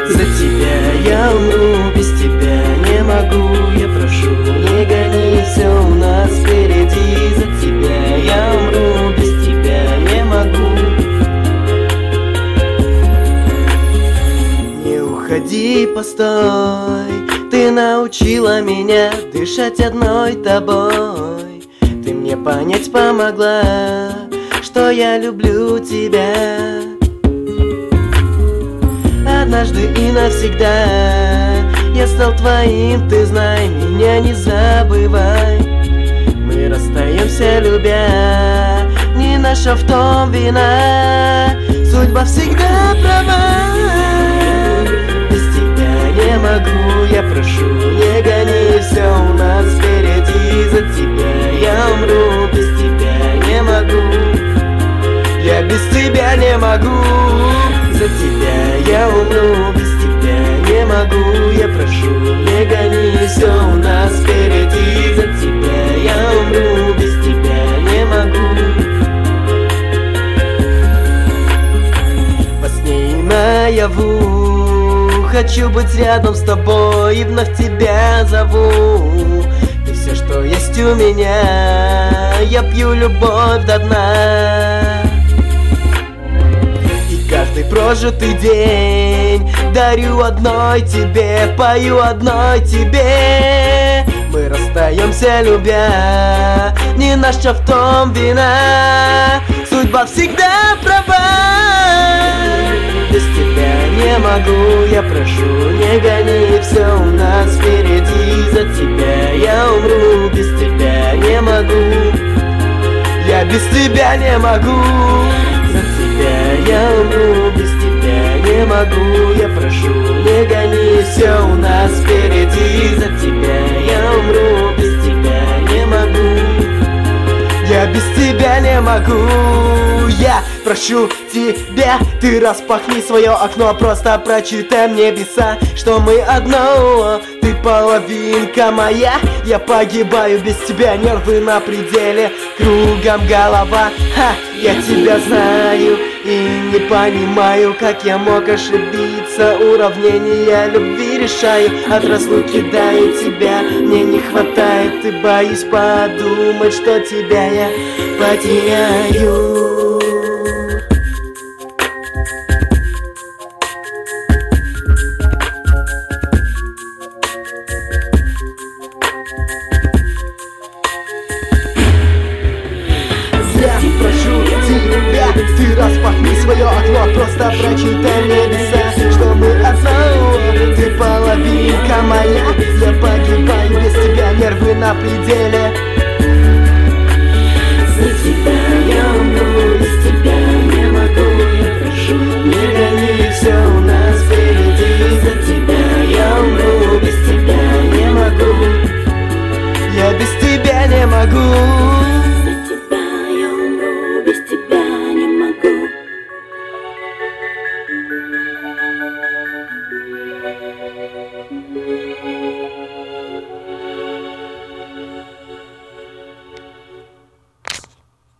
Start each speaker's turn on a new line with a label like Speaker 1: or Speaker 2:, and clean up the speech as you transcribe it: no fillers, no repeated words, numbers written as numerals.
Speaker 1: За тебя я умру, без тебя не могу. Я прошу, не гони, все у нас впереди. За тебя я умру, без тебя не могу. Не уходи, постой, ты научила меня дышать одной тобой. Ты мне понять помогла, что я люблю тебя. Однажды и навсегда я стал твоим, ты знай, меня не забывай. Мы расстаемся, любя, не наша в том вина. Судьба всегда права. Без тебя не могу, я прошу, не гони, все у нас впереди. За тебя я умру, без тебя не могу. Я без тебя не могу. За тебя я умру, без тебя не могу. Я прошу, не гони, все у нас впереди. За тебя я умру, без тебя не могу. Во сне и наяву хочу быть рядом с тобой и вновь тебя зову. Ты все, что есть у меня, я пью любовь до дна. Каждый прожитый день дарю одной тебе, пою одной тебе. Мы расстаемся, любя, не наша в том вина. Судьба всегда права. Без тебя не могу, я прошу, не гони, все у нас впереди. За тебя я умру, без тебя не могу. Я без тебя не могу. За тебя я умру, без тебя не могу. Я прошу, не гони, все у нас впереди. За тебя я умру, без тебя не могу. Я без тебя не могу. Я прошу тебя, ты распахни свое окно, просто прочитай мне небеса, что мы одно. Ты половинка моя, я погибаю без тебя, нервы на пределе, кругом голова. Я тебя знаю и не понимаю, как я мог ошибиться. Уравнения любви решаю, от разлуки кидаю тебя. Мне не хватает и боюсь подумать, что тебя я потеряю.